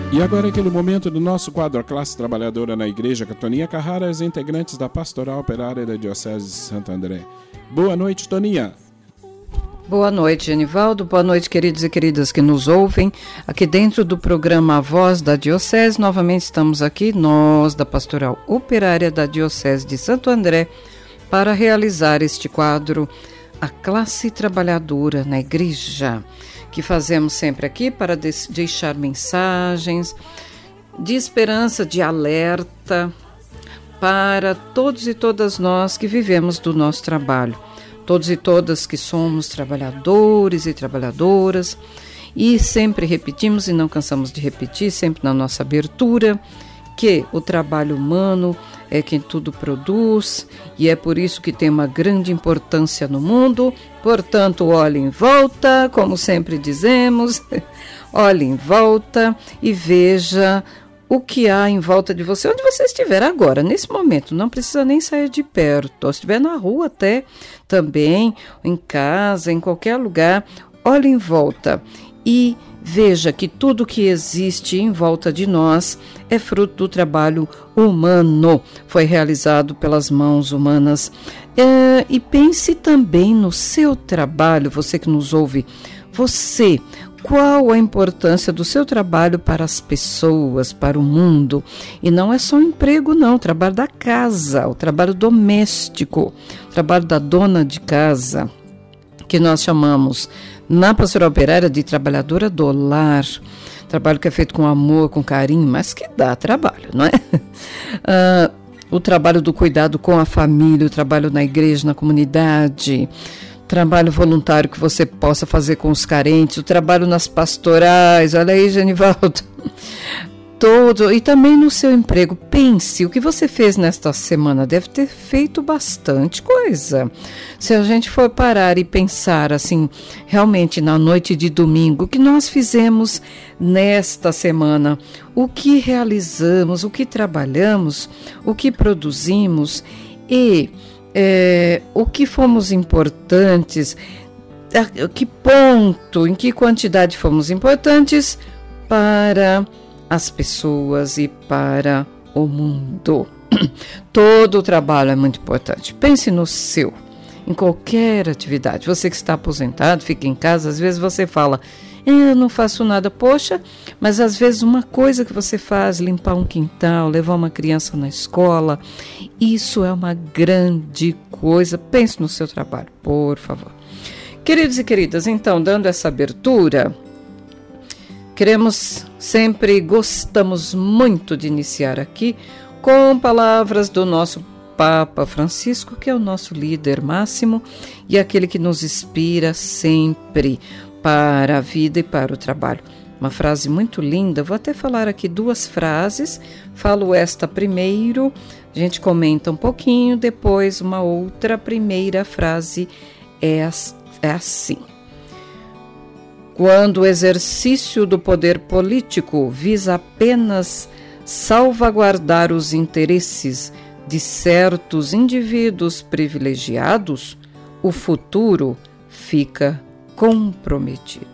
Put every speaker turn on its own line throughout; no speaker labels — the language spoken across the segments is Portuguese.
E agora aquele momento do nosso quadro A Classe Trabalhadora na Igreja, com a Toninha Carrara, os integrantes da Pastoral Operária da Diocese de Santo André. Boa noite, Toninha.
Boa noite, Genivaldo. Boa noite, queridos e queridas que nos ouvem. Aqui dentro do programa A Voz da Diocese, novamente estamos aqui, nós da Pastoral Operária da Diocese de Santo André, para realizar este quadro A Classe Trabalhadora na Igreja, que fazemos sempre aqui para deixar mensagens de esperança, de alerta para todos e todas nós que vivemos do nosso trabalho, todos e todas que somos trabalhadores e trabalhadoras, e sempre repetimos e não cansamos de repetir, sempre na nossa abertura, que o trabalho humano é quem tudo produz e é por isso que tem uma grande importância no mundo. Portanto, olhe em volta, como sempre dizemos, olhe em volta e veja o que há em volta de você, onde você estiver agora, nesse momento. Não precisa nem sair de perto, ou se estiver na rua até, também, em casa, em qualquer lugar, olhe em volta e veja que tudo que existe em volta de nós é fruto do trabalho humano, foi realizado pelas mãos humanas. E pense também no seu trabalho, você que nos ouve, você, qual a importância do seu trabalho para as pessoas, para o mundo? E não é só o emprego, não, o trabalho da casa, o trabalho doméstico, o trabalho da dona de casa, que nós chamamos na Pastoral Operária de trabalhadora do lar, trabalho que é feito com amor, com carinho, mas que dá trabalho, não é? O trabalho do cuidado com a família, o trabalho na igreja, na comunidade, trabalho voluntário que você possa fazer com os carentes, o trabalho nas pastorais, olha aí, Genivaldo, todo, e também no seu emprego. Pense, o que você fez nesta semana deve ter feito bastante coisa. Se a gente for parar e pensar assim, realmente na noite de domingo, o que nós fizemos nesta semana, o que realizamos, o que trabalhamos, o que produzimos e o que fomos importantes, que ponto, em que quantidade fomos importantes para as pessoas e para o mundo. Todo o trabalho é muito importante. Pense no seu, em qualquer atividade. Você que está aposentado, fica em casa, às vezes você fala, eu não faço nada. Poxa, mas às vezes uma coisa que você faz, limpar um quintal, levar uma criança na escola, isso é uma grande coisa. Pense no seu trabalho, por favor. Queridos e queridas, então, dando essa abertura, gostamos muito de iniciar aqui com palavras do nosso Papa Francisco, que é o nosso líder máximo e aquele que nos inspira sempre para a vida e para o trabalho. Uma frase muito linda, vou até falar aqui duas frases, falo esta primeiro, a gente comenta um pouquinho, depois uma outra. A primeira frase é assim: quando o exercício do poder político visa apenas salvaguardar os interesses de certos indivíduos privilegiados, o futuro fica comprometido.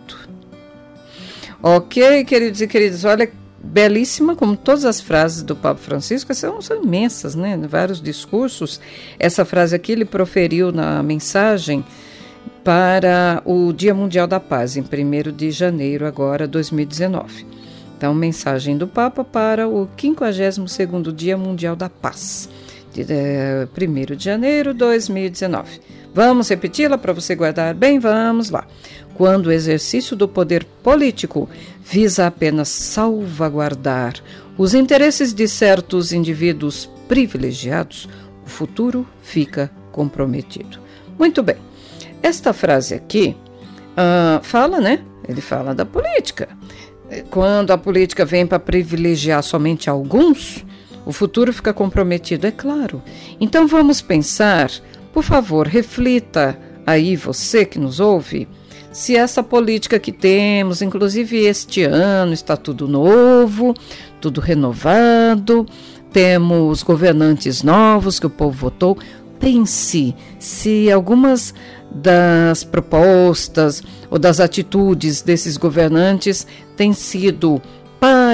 Ok, queridos e queridas, olha, belíssima, como todas as frases do Papa Francisco, são imensas, né? Vários discursos. Essa frase aqui ele proferiu na mensagem para o Dia Mundial da Paz, em 1º de janeiro, agora, 2019. Então, mensagem do Papa para o 52º Dia Mundial da Paz, de 1º de janeiro, 2019. Vamos repeti-la para você guardar bem? Vamos lá. Quando o exercício do poder político visa apenas salvaguardar os interesses de certos indivíduos privilegiados, o futuro fica comprometido. Muito bem. Esta frase aqui fala, né? Ele fala da política. Quando a política vem para privilegiar somente alguns, o futuro fica comprometido, é claro. Então vamos pensar, por favor, reflita aí você que nos ouve, se essa política que temos, inclusive este ano, está tudo novo, tudo renovado, temos governantes novos que o povo votou. Pense se algumas das propostas ou das atitudes desses governantes têm sido para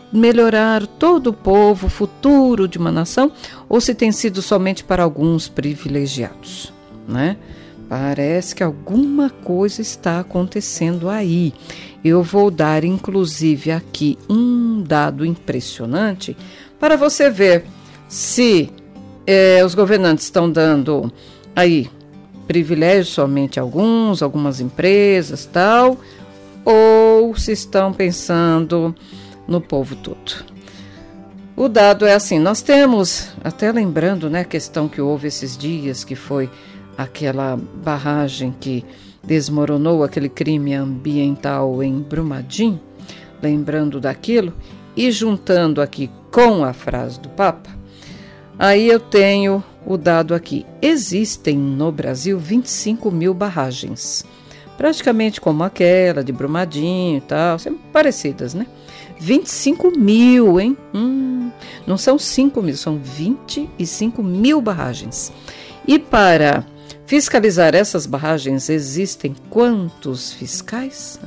melhorar todo o povo, futuro de uma nação, ou se tem sido somente para alguns privilegiados, né? Parece que alguma coisa está acontecendo aí. Eu vou dar, inclusive, aqui um dado impressionante para você ver se os governantes estão dando aí privilégios somente a algumas empresas, tal, ou se estão pensando no povo todo. O dado é assim, nós temos, até lembrando, né, a questão que houve esses dias, que foi aquela barragem que desmoronou, aquele crime ambiental em Brumadinho, lembrando daquilo, e juntando aqui com a frase do Papa, aí eu tenho o dado aqui. Existem no Brasil 25 mil barragens, praticamente como aquela de Brumadinho e tal, sempre parecidas, né? 25 mil, hein? Não são 5 mil, são 25 mil barragens. E para fiscalizar essas barragens existem quantos fiscais?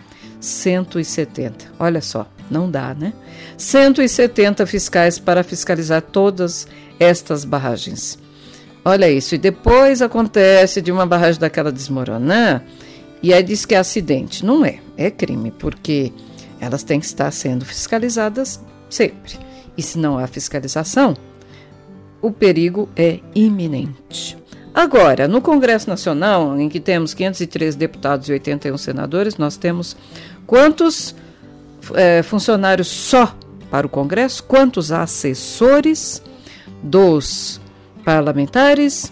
170. Olha só, não dá, né? 170 fiscais para fiscalizar todas estas barragens. Olha isso. E depois acontece de uma barragem daquela desmoronar e aí diz que é acidente. Não é, é crime, porque elas têm que estar sendo fiscalizadas sempre. E se não há fiscalização, o perigo é iminente. Agora, no Congresso Nacional, em que temos 513 deputados e 81 senadores, nós temos quantos funcionários só para o Congresso? Quantos assessores dos parlamentares?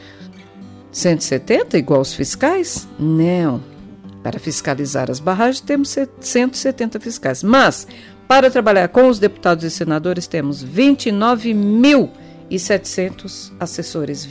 170, igual os fiscais? Não. Para fiscalizar as barragens, temos 170 fiscais. Mas, para trabalhar com os deputados e senadores, temos 29.700 assessores.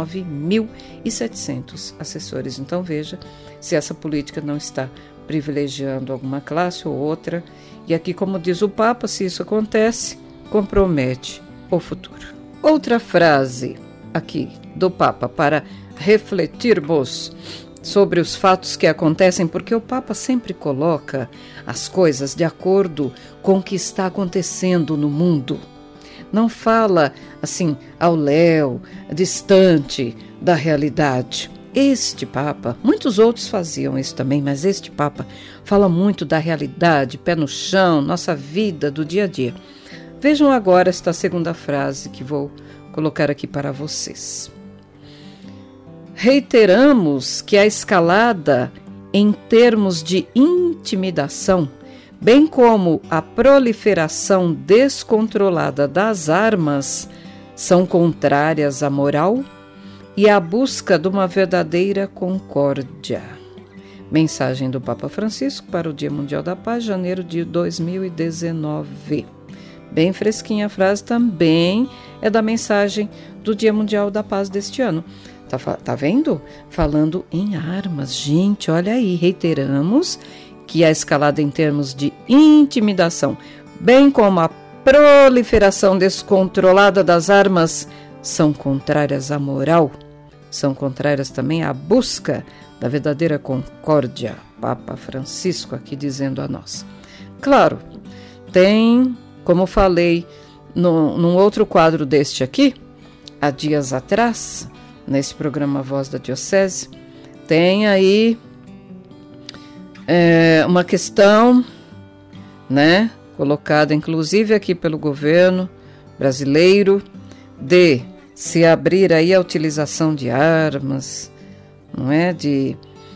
29.700 assessores. Então, veja se essa política não está privilegiando alguma classe ou outra. E aqui, como diz o Papa, se isso acontece, compromete o futuro. Outra frase aqui do Papa para refletirmos sobre os fatos que acontecem, porque o Papa sempre coloca as coisas de acordo com o que está acontecendo no mundo. Não fala assim ao léu, distante da realidade. Este Papa, muitos outros faziam isso também, mas este Papa fala muito da realidade, pé no chão, nossa vida do dia a dia. Vejam agora esta segunda frase que vou colocar aqui para vocês. Reiteramos que a escalada em termos de intimidação, bem como a proliferação descontrolada das armas, são contrárias à moral e à busca de uma verdadeira concórdia. Mensagem do Papa Francisco para o Dia Mundial da Paz, janeiro de 2019. Bem fresquinha a frase, também é da mensagem do Dia Mundial da Paz deste ano. Tá vendo? Falando em armas. Gente, olha aí, reiteramos que a escalada em termos de intimidação, bem como a proliferação descontrolada das armas, são contrárias à moral, são contrárias também à busca da verdadeira concórdia. Papa Francisco aqui dizendo a nós. Claro, tem, como falei num outro quadro deste aqui, há dias atrás, nesse programa Voz da Diocese, tem aí uma questão, né, colocada inclusive aqui pelo governo brasileiro, de se abrir aí a utilização de armas, não é, de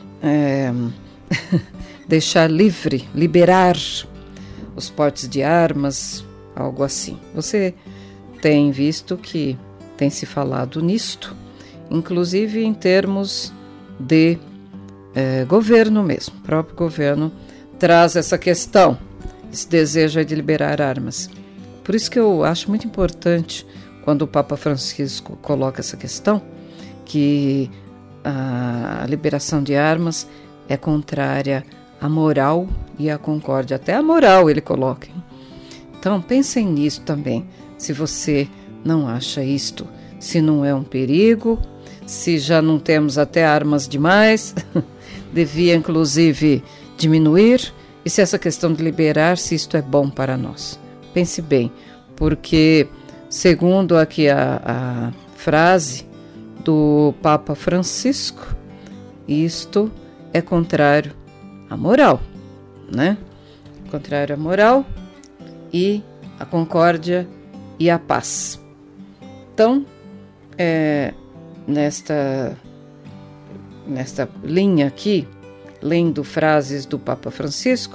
deixar livre, liberar os portes de armas, algo assim. Você tem visto que tem se falado nisto, inclusive em termos de governo mesmo. O próprio governo traz essa questão, esse desejo de liberar armas. Por isso que eu acho muito importante quando o Papa Francisco coloca essa questão, que a liberação de armas é contrária à moral e à concórdia. Até a moral ele coloca. Então pensem nisso também, se você não acha isto, se não é um perigo, se já não temos até armas demais, devia inclusive diminuir, e se essa questão de liberar, se isto é bom para nós. Pense bem, porque segundo aqui a frase do Papa Francisco, isto é contrário à moral, né? Contrário à moral e à concórdia e à paz. Então, nesta linha aqui, lendo frases do Papa Francisco,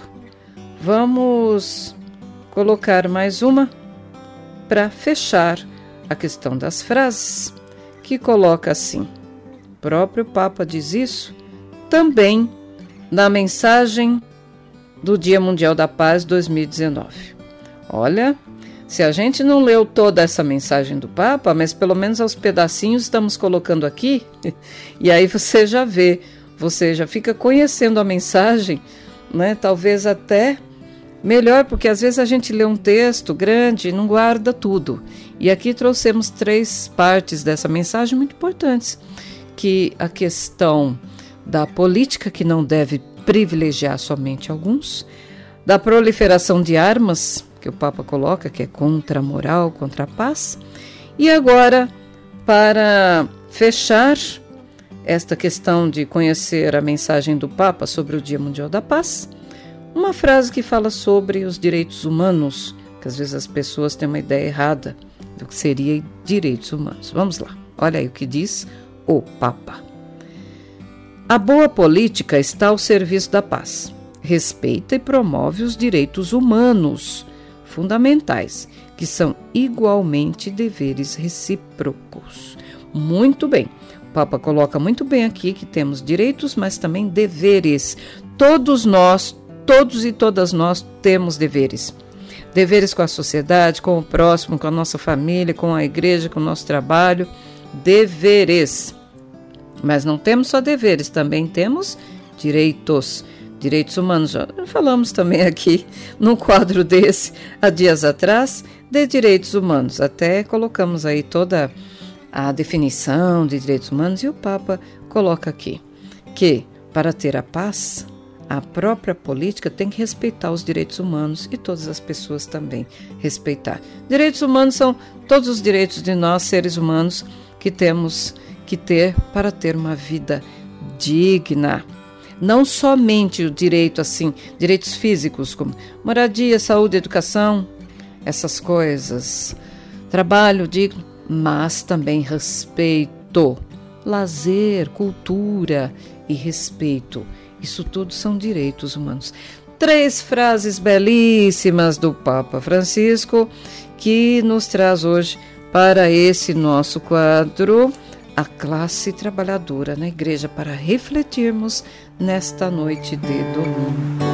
vamos colocar mais uma para fechar a questão das frases, que coloca assim: o próprio Papa diz isso também na mensagem do Dia Mundial da Paz 2019. Olha, se a gente não leu toda essa mensagem do Papa, mas pelo menos aos pedacinhos estamos colocando aqui, e aí você já vê, você já fica conhecendo a mensagem, né? Talvez até melhor, porque às vezes a gente lê um texto grande e não guarda tudo. E aqui trouxemos 3 partes dessa mensagem muito importantes, que a questão da política, que não deve privilegiar somente alguns, da proliferação de armas, que o Papa coloca, que é contra a moral, contra a paz. E agora, para fechar esta questão de conhecer a mensagem do Papa sobre o Dia Mundial da Paz, uma frase que fala sobre os direitos humanos, que às vezes as pessoas têm uma ideia errada do que seria direitos humanos. Vamos lá, olha aí o que diz o Papa. A boa política está ao serviço da paz. Respeita e promove os direitos humanos fundamentais, que são igualmente deveres recíprocos. Muito bem, o Papa coloca muito bem aqui que temos direitos, mas também deveres. Todos e todas nós temos deveres. Deveres com a sociedade, com o próximo, com a nossa família, com a igreja, com o nosso trabalho. Deveres. Mas não temos só deveres, também temos direitos. Direitos humanos. Já falamos também aqui num quadro desse, há dias atrás, de direitos humanos. Até colocamos aí toda a definição de direitos humanos e o Papa coloca aqui que, para ter a paz, a própria política tem que respeitar os direitos humanos e todas as pessoas também respeitar. Direitos humanos são todos os direitos de nós, seres humanos, que temos que ter para ter uma vida digna. Não somente o direito, assim, direitos físicos, como moradia, saúde, educação, essas coisas, trabalho digno, mas também respeito, lazer, cultura e respeito. Isso tudo são direitos humanos. 3 frases belíssimas do Papa Francisco que nos traz hoje para esse nosso quadro, a classe trabalhadora na igreja, para refletirmos nesta noite de domingo.